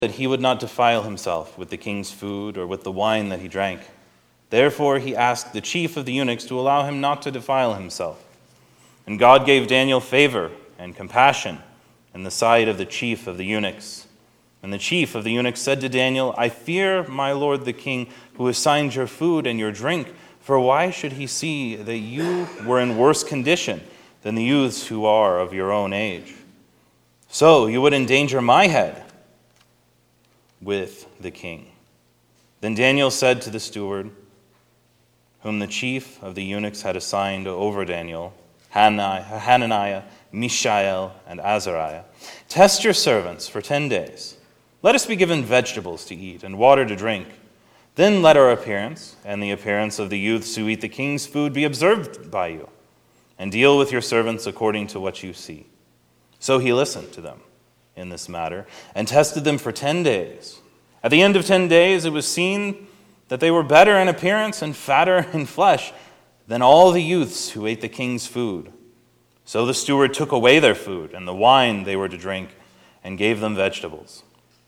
that he would not defile himself with the king's food or with the wine that he drank. Therefore he asked the chief of the eunuchs to allow him not to defile himself. And God gave Daniel favor and compassion in the sight of the chief of the eunuchs. And the chief of the eunuchs said to Daniel, I fear my lord the king, who assigned your food and your drink, for why should he see that you were in worse condition than the youths who are of your own age? So you would endanger my head with the king. Then Daniel said to the steward, whom the chief of the eunuchs had assigned over Daniel, Hananiah, Mishael, and Azariah, test your servants for 10 days. Let us be given vegetables to eat and water to drink. Then let our appearance and the appearance of the youths who eat the king's food be observed by you, and deal with your servants according to what you see. So he listened to them in this matter, and tested them for 10 days. At the end of 10 days, it was seen that they were better in appearance and fatter in flesh than all the youths who ate the king's food. So the steward took away their food and the wine they were to drink, and gave them vegetables.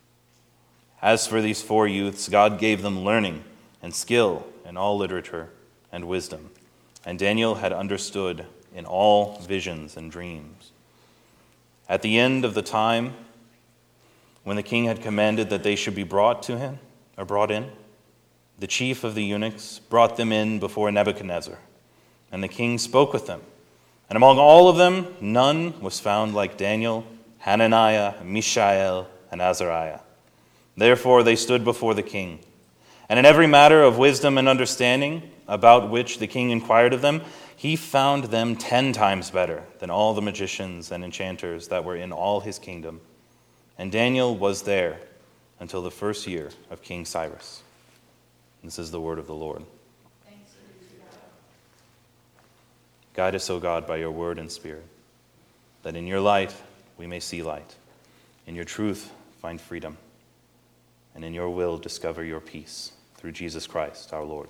As for these 4 youths, God gave them learning and skill in all literature and wisdom. And Daniel had understood in all visions and dreams. At the end of the time, when the king had commanded that they should be brought in, the chief of the eunuchs brought them in before Nebuchadnezzar, and the king spoke with them. And among all of them, none was found like Daniel, Hananiah, Mishael, and Azariah. Therefore they stood before the king. And in every matter of wisdom and understanding, about which the king inquired of them, he found them 10 times better than all the magicians and enchanters that were in all his kingdom. And Daniel was there until the first year of King Cyrus. This is the word of the Lord. Thanks be to God. Guide us, O God, by your word and spirit, that in your light we may see light, in your truth find freedom, and in your will discover your peace, through Jesus Christ our Lord.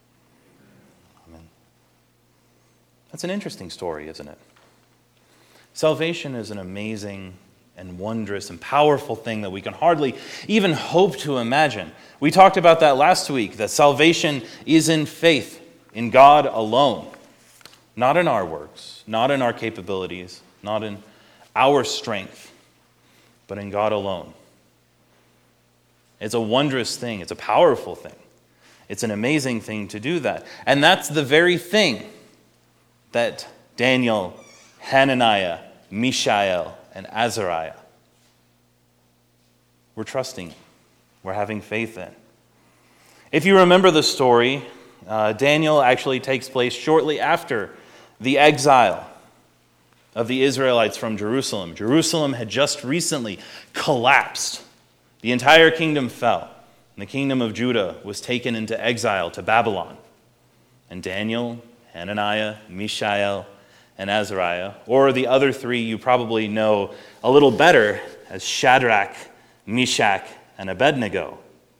Amen. That's an interesting story, isn't it? Salvation is an amazing and wondrous and powerful thing that we can hardly even hope to imagine. We talked about that last week, that salvation is in faith in God alone, not in our works, not in our capabilities, not in our strength, but in God alone. It's a wondrous thing. It's a powerful thing. It's an amazing thing to do that. And that's the very thing that Daniel, Hananiah, Mishael, and Azariah were trusting. We're having faith in. If you remember the story, Daniel actually takes place shortly after the exile of the Israelites from Jerusalem. Jerusalem had just recently collapsed. The entire kingdom fell, and the kingdom of Judah was taken into exile to Babylon. And Daniel, Hananiah, Mishael, and Azariah, or the other 3 you probably know a little better as Shadrach, Meshach, and Abednego,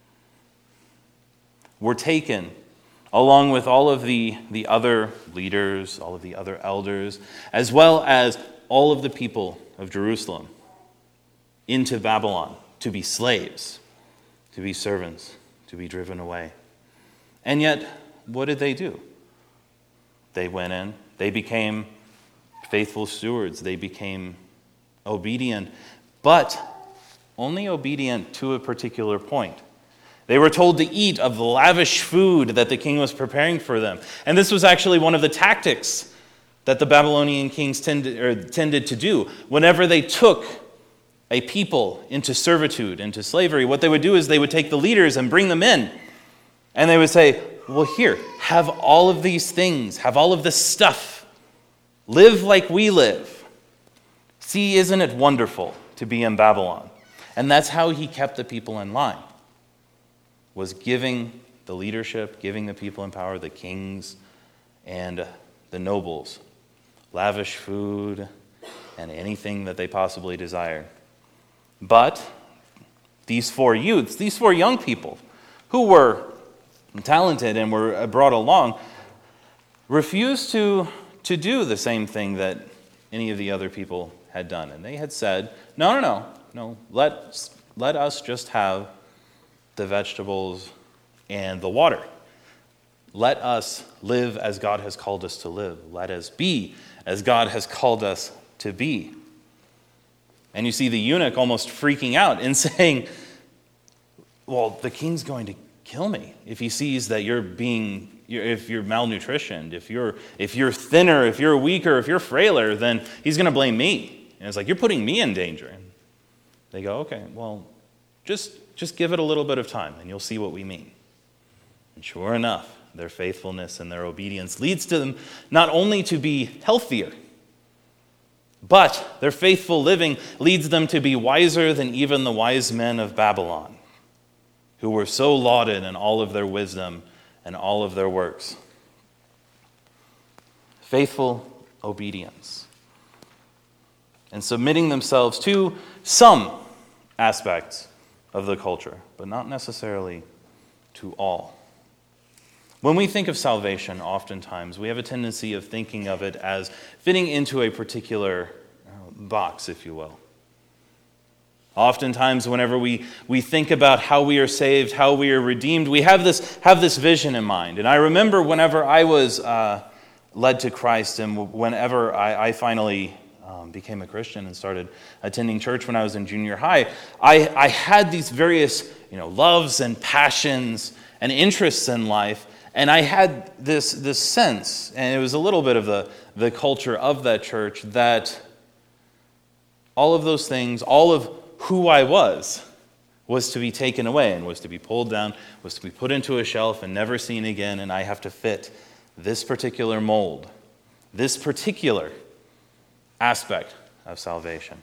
were taken along with all of the other leaders, all of the other elders, as well as all of the people of Jerusalem into Babylon to be slaves, to be servants, to be driven away. And yet, what did they do? They went in, they became faithful stewards, they became obedient, but only obedient to a particular point. They were told to eat of the lavish food that the king was preparing for them. And this was actually one of the tactics that the Babylonian kings tended to do. Whenever they took a people into servitude, into slavery, what they would do is they would take the leaders and bring them in. And they would say, well, here, have all of these things, have all of this stuff. Live like we live. See, isn't it wonderful to be in Babylon? And that's how he kept the people in line, was giving the leadership, giving the people in power, the kings and the nobles, lavish food and anything that they possibly desired. But these 4 youths, these 4 young people who were talented and were brought along, refused to do the same thing that any of the other people had done. And they had said, no, let's let us just have the vegetables and the water. Let us live as God has called us to live. Let us be as God has called us to be. And you see the eunuch almost freaking out and saying, well, the king's going to kill me if he sees that if you're malnutritioned, if you're thinner, if you're weaker, if you're frailer, then he's going to blame me. And it's like, you're putting me in danger. And they go, okay, well, just give it a little bit of time and you'll see what we mean. And sure enough, their faithfulness and their obedience leads to them not only to be healthier, but their faithful living leads them to be wiser than even the wise men of Babylon, who were so lauded in all of their wisdom and all of their works. Faithful obedience. And submitting themselves to some aspects of the culture, but not necessarily to all. When we think of salvation, oftentimes we have a tendency of thinking of it as fitting into a particular box, if you will. Oftentimes, whenever we think about how we are saved, how we are redeemed, we have this vision in mind. And I remember whenever I was led to Christ, and whenever I finally became a Christian and started attending church when I was in junior high, I had these various loves and passions and interests in life. And I had this sense, and it was a little bit of the culture of that church, that all of those things, all of who I was to be taken away and was to be pulled down, was to be put into a shelf and never seen again, and I have to fit this particular mold, this particular aspect of salvation.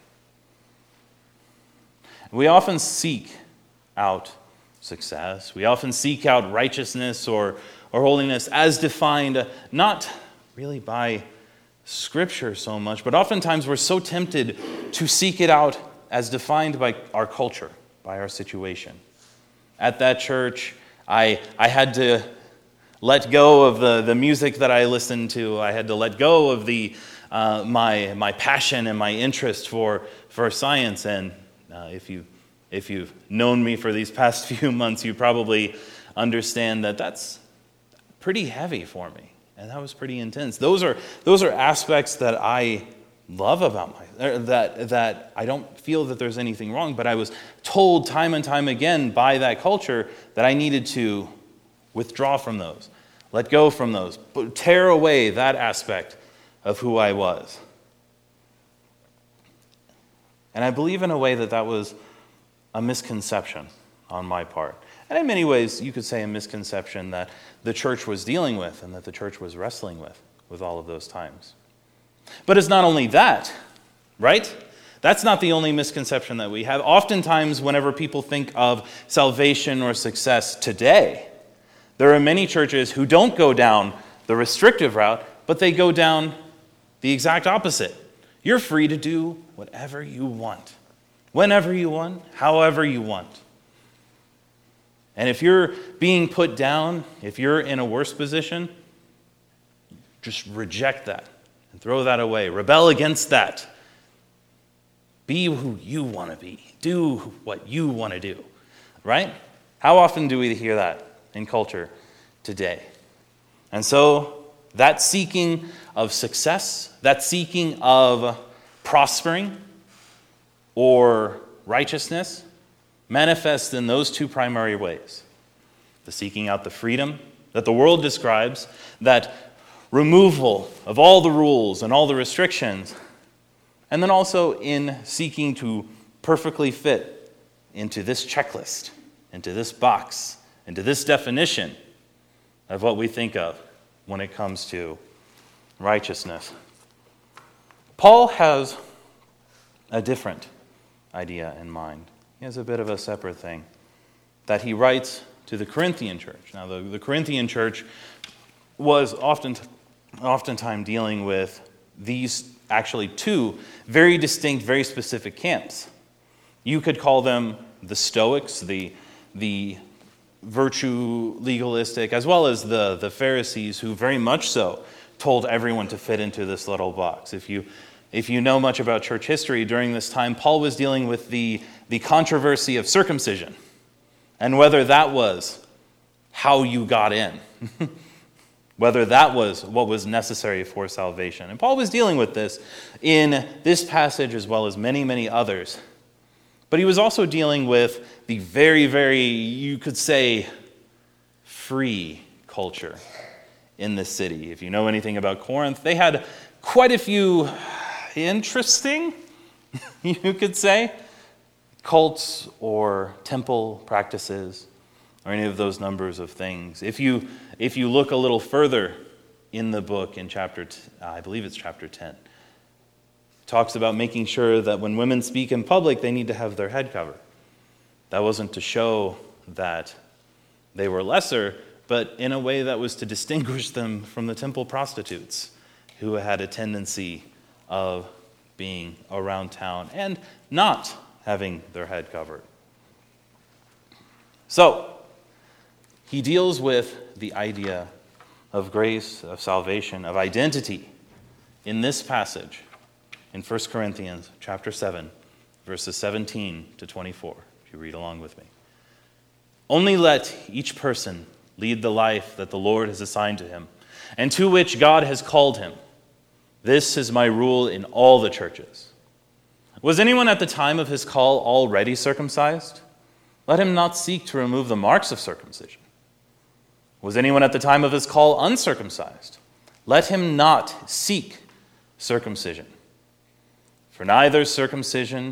We often seek out success. We often seek out righteousness or holiness as defined not really by Scripture so much, but oftentimes we're so tempted to seek it out as defined by our culture, by our situation. At that church, I had to let go of the music that I listened to. I had to let go of my passion and my interest for science. And if you've known me for these past few months, you probably understand that that's pretty heavy for me, and that was pretty intense. Those are aspects that I love about that I don't feel that there's anything wrong, but I was told time and time again by that culture that I needed to withdraw from those, let go from those, tear away that aspect of who I was. And I believe in a way that was a misconception on my part. And in many ways, you could say a misconception that the church was dealing with and that the church was wrestling with all of those times. But it's not only that, right? That's not the only misconception that we have. Oftentimes, whenever people think of salvation or success today, there are many churches who don't go down the restrictive route, but they go down the exact opposite. You're free to do whatever you want, whenever you want, however you want. And if you're being put down, if you're in a worse position, just reject that and throw that away. Rebel against that. Be who you want to be. Do what you want to do. Right? How often do we hear that in culture today? And so that seeking of success, that seeking of prospering or righteousness manifests in those two primary ways. The seeking out the freedom that the world describes, that removal of all the rules and all the restrictions, and then also in seeking to perfectly fit into this checklist, into this box, into this definition of what we think of when it comes to righteousness. Paul has a different idea in mind. He has a bit of a separate thing that he writes to the Corinthian church. Now, the Corinthian church was oftentimes dealing with these actually two very distinct, very specific camps. You could call them the Stoics, the virtue legalistic, as well as the Pharisees, who very much so told everyone to fit into this little box. If you know much about church history, during this time, Paul was dealing with the the controversy of circumcision and whether that was how you got in, whether that was what was necessary for salvation. And Paul was dealing with this in this passage as well as many, many others. But he was also dealing with the very, very, you could say, free culture in this city. If you know anything about Corinth, they had quite a few interesting, you could say, cults or temple practices or any of those numbers of things. If you look a little further in the book in I believe it's chapter 10, it talks about making sure that when women speak in public, they need to have their head covered. That wasn't to show that they were lesser, but in a way that was to distinguish them from the temple prostitutes who had a tendency of being around town and not having their head covered. So, he deals with the idea of grace, of salvation, of identity in this passage in 1 Corinthians chapter 7, verses 17 to 24, if you read along with me. Only let each person lead the life that the Lord has assigned to him, and to which God has called him. This is my rule in all the churches. Was anyone at the time of his call already circumcised? Let him not seek to remove the marks of circumcision. Was anyone at the time of his call uncircumcised? Let him not seek circumcision. For neither circumcision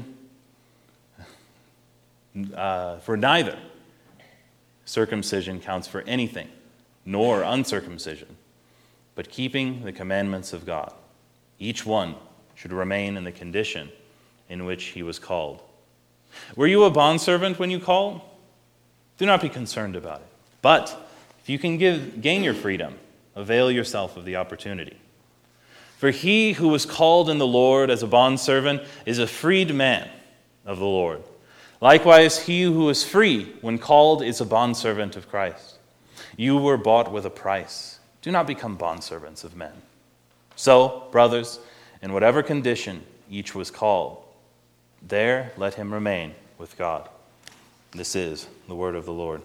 counts for anything, nor uncircumcision, but keeping the commandments of God. Each one should remain in the condition in which he was called. Were you a bondservant when you called? Do not be concerned about it. But if you can gain your freedom, avail yourself of the opportunity. For he who was called in the Lord as a bondservant is a freed man of the Lord. Likewise, he who is free when called is a bondservant of Christ. You were bought with a price. Do not become bondservants of men. So, brothers, in whatever condition each was called, there let him remain with God. This is the word of the Lord.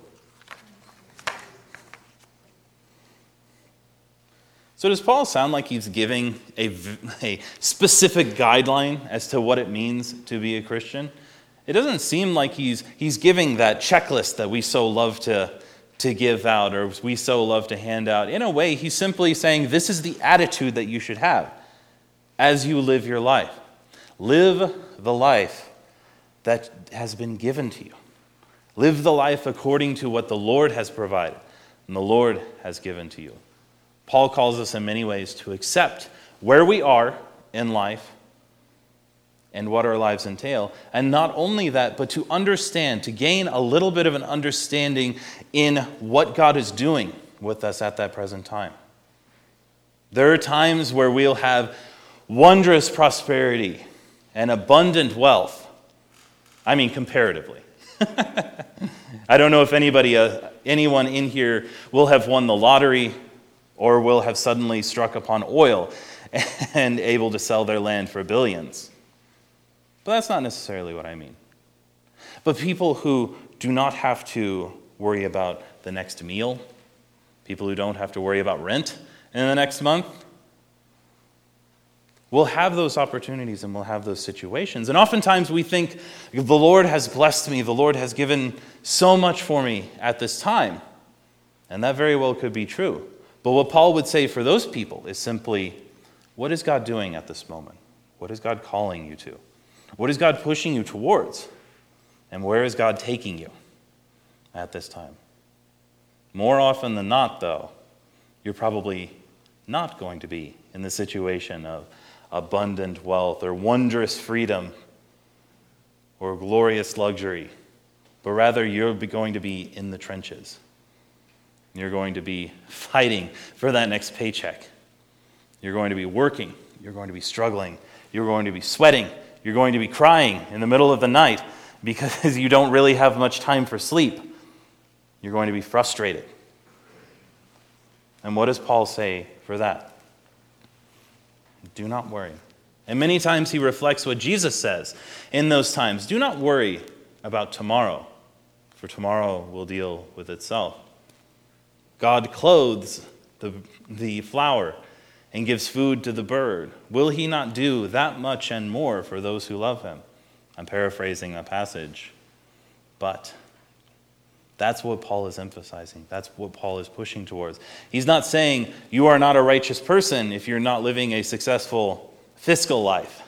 So does Paul sound like he's giving a specific guideline as to what it means to be a Christian? It doesn't seem like he's giving that checklist that we so love to give out or we so love to hand out. In a way, he's simply saying this is the attitude that you should have as you live your life. Live the life that has been given to you. Live the life according to what the Lord has provided and the Lord has given to you. Paul calls us in many ways to accept where we are in life and what our lives entail. And not only that, but to understand, to gain a little bit of an understanding in what God is doing with us at that present time. There are times where we'll have wondrous prosperity and abundant wealth. I mean, comparatively. I don't know if anyone in here will have won the lottery or will have suddenly struck upon oil and able to sell their land for billions. But that's not necessarily what I mean. But people who do not have to worry about the next meal, people who don't have to worry about rent in the next month, will have those opportunities and will have those situations. And oftentimes we think, the Lord has blessed me, the Lord has given so much for me at this time. And that very well could be true. But what Paul would say for those people is simply, what is God doing at this moment? What is God calling you to? What is God pushing you towards? And where is God taking you at this time? More often than not, though, you're probably not going to be in the situation of abundant wealth or wondrous freedom or glorious luxury, but rather you're going to be in the trenches. You're going to be fighting for that next paycheck. You're going to be working. You're going to be struggling. You're going to be sweating. You're going to be crying in the middle of the night because you don't really have much time for sleep. You're going to be frustrated. And what does Paul say for that? Do not worry. And many times he reflects what Jesus says in those times. Do not worry about tomorrow, for tomorrow will deal with itself. God clothes the flower and gives food to the bird. Will he not do that much and more for those who love him? I'm paraphrasing a passage, but that's what Paul is emphasizing. That's what Paul is pushing towards. He's not saying you are not a righteous person if you're not living a successful fiscal life.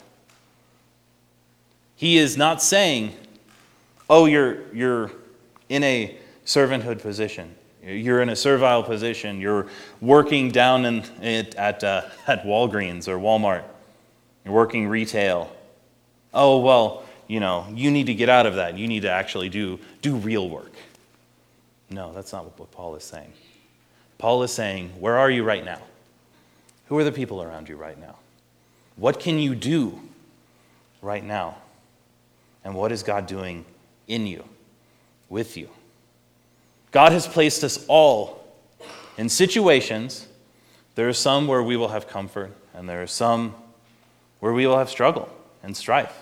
He is not saying, oh, you're in a servanthood position. You're in a servile position. You're working down at Walgreens or Walmart. You're working retail. Oh, well, you need to get out of that. You need to actually do real work. No, that's not what Paul is saying. Paul is saying, where are you right now? Who are the people around you right now? What can you do right now? And what is God doing in you, with you? God has placed us all in situations. There are some where we will have comfort, and there are some where we will have struggle and strife.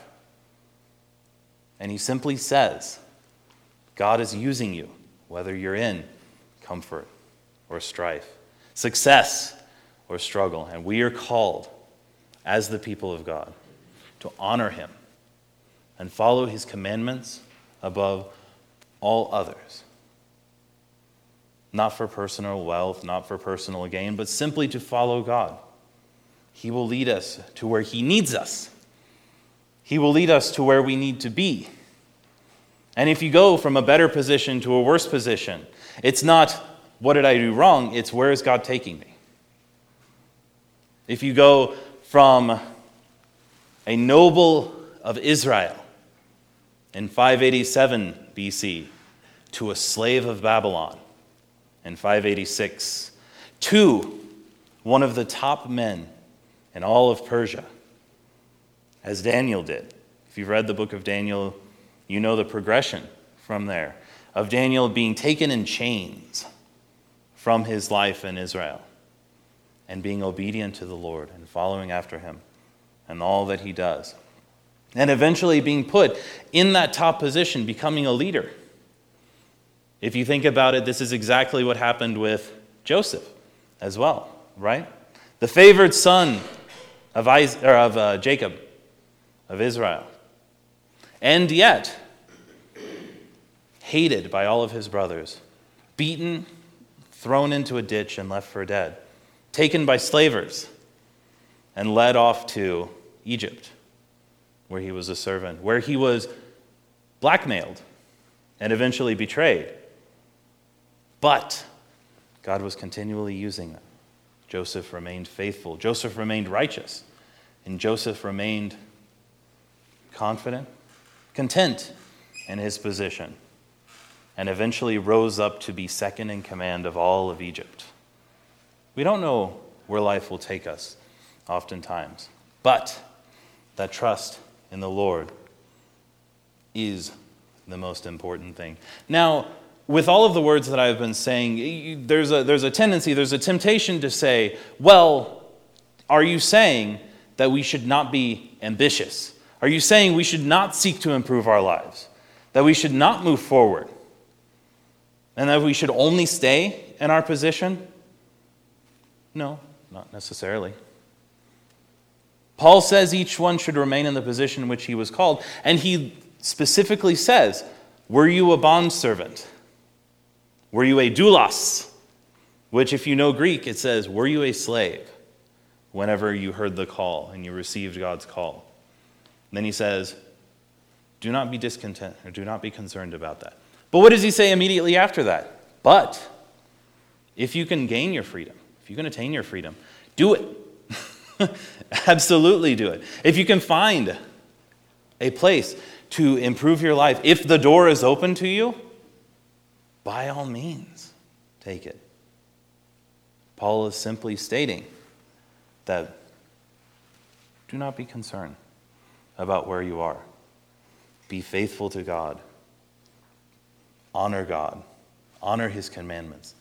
And he simply says, God is using you, whether you're in comfort or strife, success or struggle. And we are called, as the people of God, to honor him and follow his commandments above all others. Not for personal wealth, not for personal gain, but simply to follow God. He will lead us to where he needs us. He will lead us to where we need to be. And if you go from a better position to a worse position, it's not, what did I do wrong? It's, where is God taking me? If you go from a noble of Israel in 587 BC to a slave of Babylon in 586, to one of the top men in all of Persia, as Daniel did. If you've read the book of Daniel, you know the progression from there, of Daniel being taken in chains from his life in Israel and being obedient to the Lord and following after him and all that he does. And eventually being put in that top position, becoming a leader. If you think about it, this is exactly what happened with Joseph as well, right? The favored son of Jacob, of Israel. And yet, hated by all of his brothers, beaten, thrown into a ditch and left for dead, taken by slavers and led off to Egypt, where he was a servant, where he was blackmailed and eventually betrayed. But God was continually using them. Joseph remained faithful. Joseph remained righteous. And Joseph remained confident, content in his position, and eventually rose up to be second in command of all of Egypt. We don't know where life will take us oftentimes, but that trust in the Lord is the most important thing. Now, with all of the words that I've been saying, there's a tendency, there's a temptation to say, well, are you saying that we should not be ambitious? Are you saying we should not seek to improve our lives? That we should not move forward? And that we should only stay in our position? No, not necessarily. Paul says each one should remain in the position in which he was called. And he specifically says, were you a bondservant? Were you a doulos? Which, if you know Greek, it says, were you a slave whenever you heard the call and you received God's call? And then he says, do not be discontent or do not be concerned about that. But what does he say immediately after that? But if you can gain your freedom, if you can attain your freedom, do it. Absolutely do it. If you can find a place to improve your life, if the door is open to you, by all means, take it. Paul is simply stating that do not be concerned about where you are. Be faithful to God. Honor God. Honor his commandments.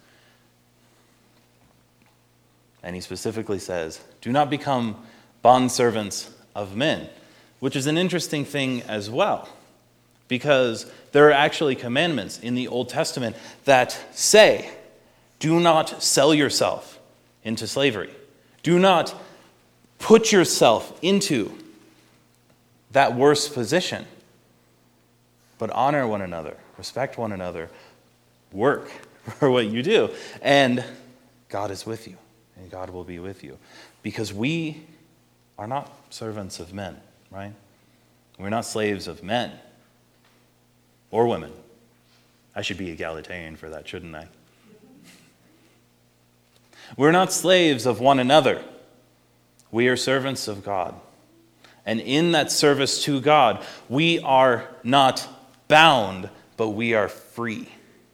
And he specifically says, do not become bondservants of men, which is an interesting thing as well. because there are actually commandments in the Old Testament that say, do not sell yourself into slavery. Do not put yourself into that worse position, but honor one another, respect one another, work for what you do, and God is with you, and God will be with you, because we are not servants of men, right? We're not slaves of men or women. I should be egalitarian for that, shouldn't I? We're not slaves of one another. We are servants of God. And in that service to God, we are not bound, but we are free.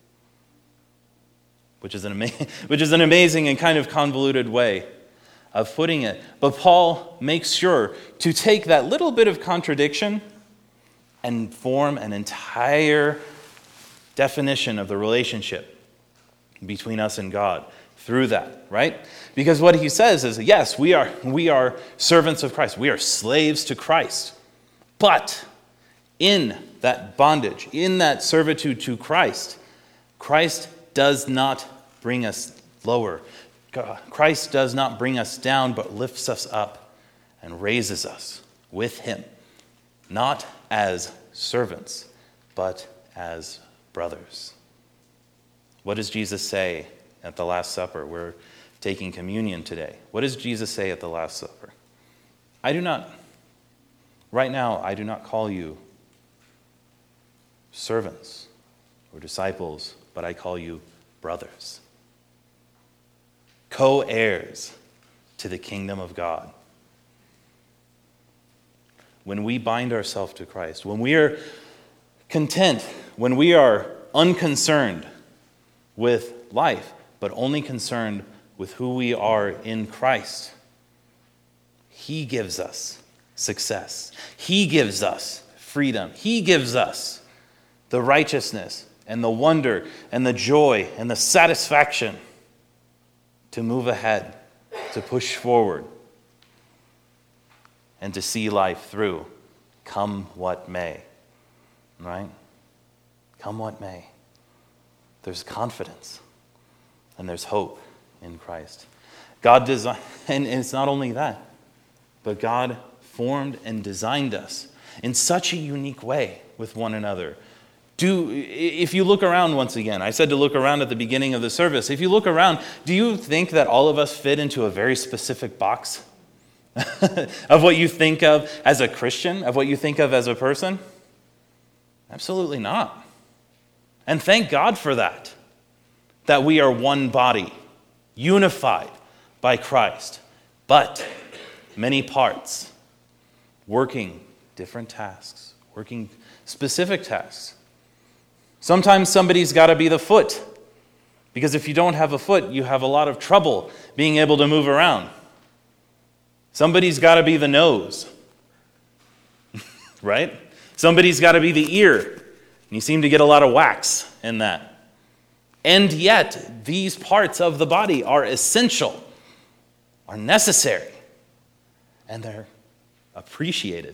Which is an amazing and kind of convoluted way of putting it. But Paul makes sure to take that little bit of contradiction and form an entire definition of the relationship between us and God through that, right? Because what he says is, yes, we are servants of Christ. We are slaves to Christ. But in that bondage, in that servitude to Christ, Christ does not bring us lower. Christ does not bring us down, but lifts us up and raises us with him, not as servants, but as brothers. What does Jesus say at the Last Supper? We're taking communion today. What does Jesus say at the Last Supper? Right now, I do not call you servants or disciples, but I call you brothers, co-heirs to the kingdom of God. When we bind ourselves to Christ, when we are content, when we are unconcerned with life, but only concerned with who we are in Christ, he gives us success. He gives us freedom. He gives us the righteousness and the wonder and the joy and the satisfaction to move ahead, to push forward, and to see life through, come what may. Right? Come what may. There's confidence and there's hope in Christ. God designed, and it's not only that, but God formed and designed us in such a unique way with one another. If you look around once again, I said to look around at the beginning of the service. If you look around, do you think that all of us fit into a very specific box of what you think of as a Christian, of what you think of as a person? Absolutely not. And thank God for that we are one body, unified by Christ, but many parts, working different tasks, working specific tasks. Sometimes somebody's got to be the foot, because if you don't have a foot, you have a lot of trouble being able to move around. Somebody's got to be the nose, right? Somebody's got to be the ear, and you seem to get a lot of wax in that. And yet, these parts of the body are essential, are necessary, and they're appreciated.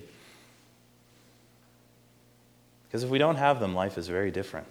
Because if we don't have them, life is very different.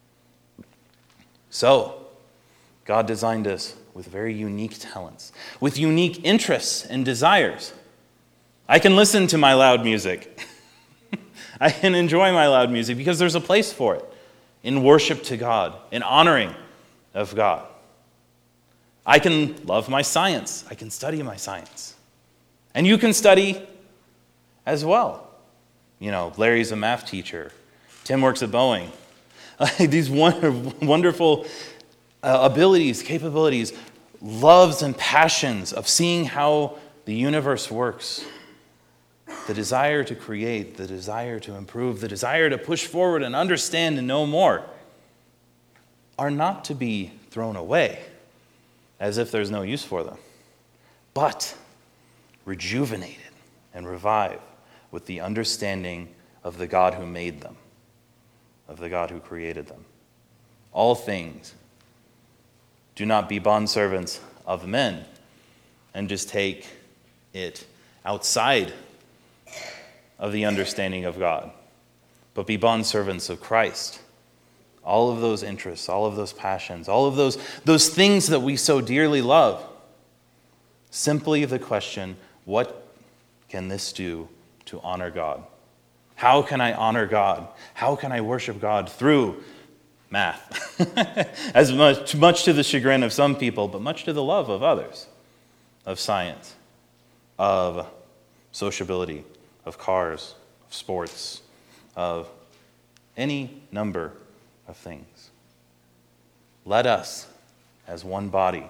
So, God designed us with very unique talents, with unique interests and desires. I can listen to my loud music. I can enjoy my loud music because there's a place for it in worship to God, in honoring of God. I can love my science. I can study my science. And you can study as well. You know, Larry's a math teacher. Tim works at Boeing. These wonderful abilities, capabilities, loves and passions of seeing how the universe works. The desire to create, the desire to improve, the desire to push forward and understand and know more are not to be thrown away as if there's no use for them, but rejuvenated and revived with the understanding of the God who made them, of the God who created them. All things. Do not be bondservants of men and just take it outside of the understanding of God. but be bondservants of Christ. All of those interests, all of those passions, all of those things that we so dearly love. Simply the question, what can this do to honor God? How can I honor God? How can I worship God? Through math. As much to the chagrin of some people, but much to the love of others. Of science, of sociability, of cars, of sports, of any number of things. Let us, as one body,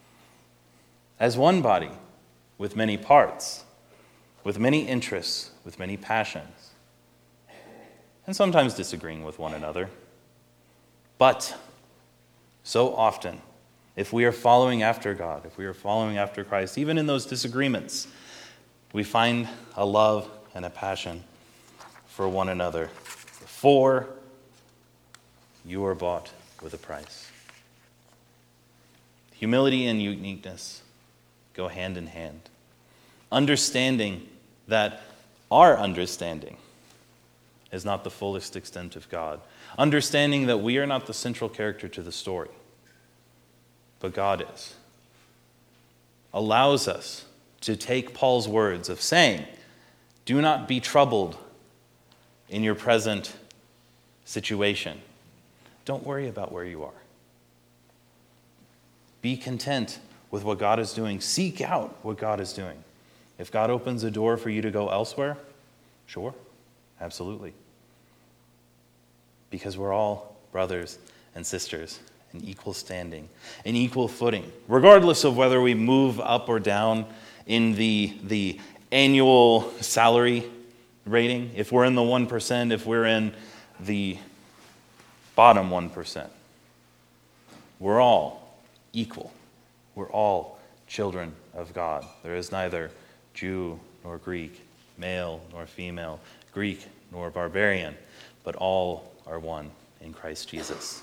with many parts, with many interests, with many passions, and sometimes disagreeing with one another, but so often, if we are following after God, if we are following after Christ, even in those disagreements, we find a love and a passion for one another. For you are bought with a price. Humility and uniqueness go hand in hand. Understanding that our understanding is not the fullest extent of God. Understanding that we are not the central character to the story, but God is. Allows us to take Paul's words of saying, do not be troubled in your present situation. Don't worry about where you are. Be content with what God is doing. Seek out what God is doing. If God opens a door for you to go elsewhere, sure, absolutely. Because we're all brothers and sisters in equal standing, in equal footing, regardless of whether we move up or down in the annual salary rating, if we're in the 1%, if we're in the bottom 1%. We're all equal. We're all children of God. There is neither Jew nor Greek, male nor female, Greek nor barbarian, but all are one in Christ Jesus.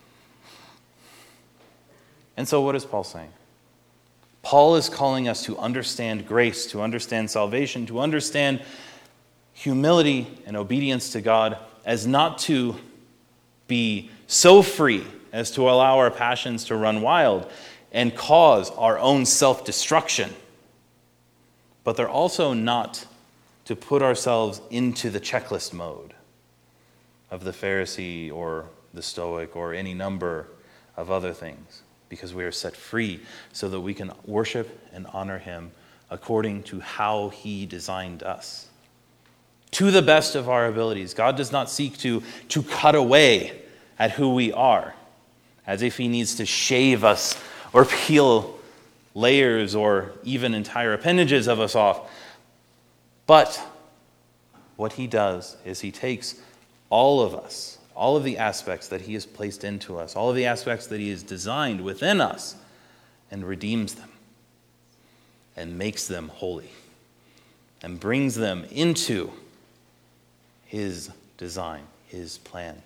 And so what is Paul saying? Paul is calling us to understand grace, to understand salvation, to understand humility and obedience to God as not to be so free as to allow our passions to run wild and cause our own self-destruction. But they're also not to put ourselves into the checklist mode of the Pharisee or the Stoic or any number of other things, because we are set free so that we can worship and honor him according to how he designed us. To the best of our abilities. God does not seek to cut away at who we are, as if he needs to shave us or peel layers or even entire appendages of us off. But what he does is he takes all of us, all of the aspects that he has placed into us, all of the aspects that he has designed within us, and redeems them and makes them holy and brings them into his design, his plan.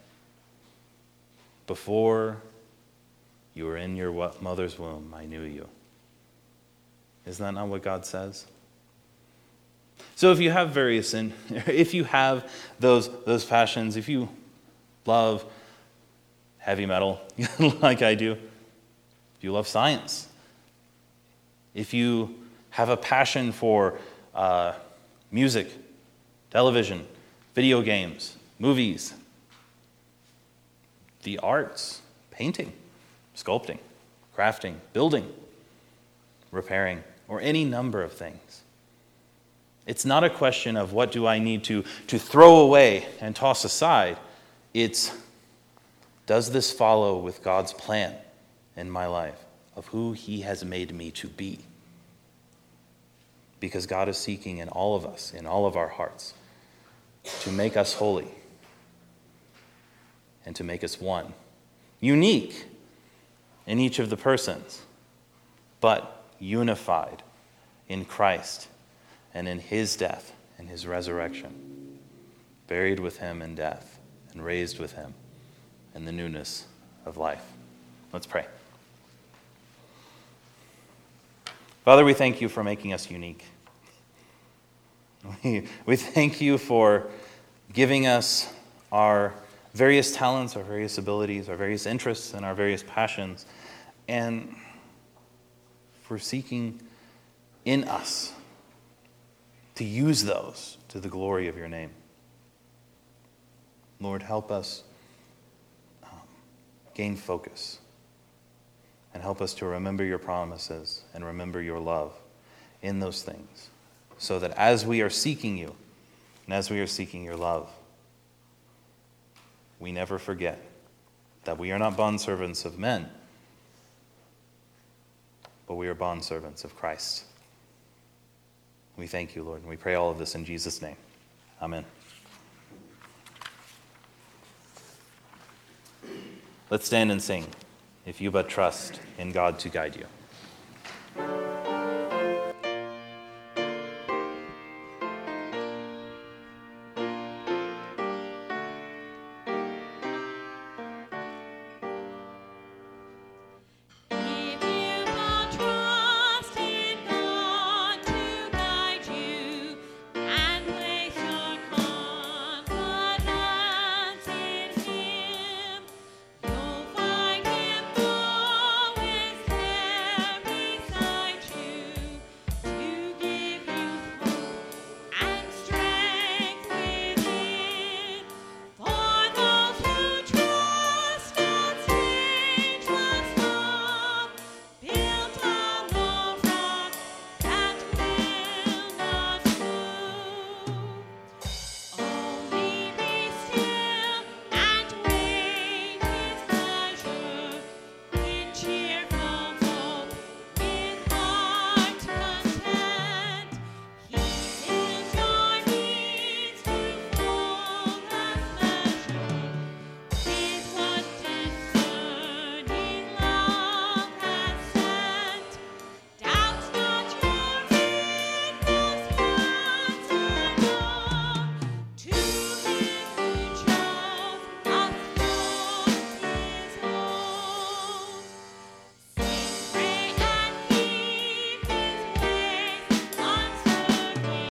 Before you were in your mother's womb, I knew you. Isn't that not what God says? So if you have if you have those passions, if you love heavy metal like I do, if you love science, if you have a passion for music, television, video games, movies, the arts, painting, sculpting, crafting, building, repairing, or any number of things. It's not a question of what do I need to throw away and toss aside. It's, does this follow with God's plan in my life of who he has made me to be? Because God is seeking in all of us, in all of our hearts, to make us holy and to make us one. Unique in each of the persons, but unified in Christ and in his death and his resurrection, buried with him in death and raised with him in the newness of life. Let's pray. Father, we thank you for making us unique. We thank you for giving us our various talents, our various abilities, our various interests, and our various passions, and for seeking in us to use those to the glory of your name. Lord, help us gain focus, and help us to remember your promises and remember your love in those things, so that as we are seeking you and as we are seeking your love, we never forget that we are not bondservants of men, but we are bondservants of Christ. We thank you, Lord, and we pray all of this in Jesus' name. Amen. Let's stand and sing, If You But Trust in God to Guide You.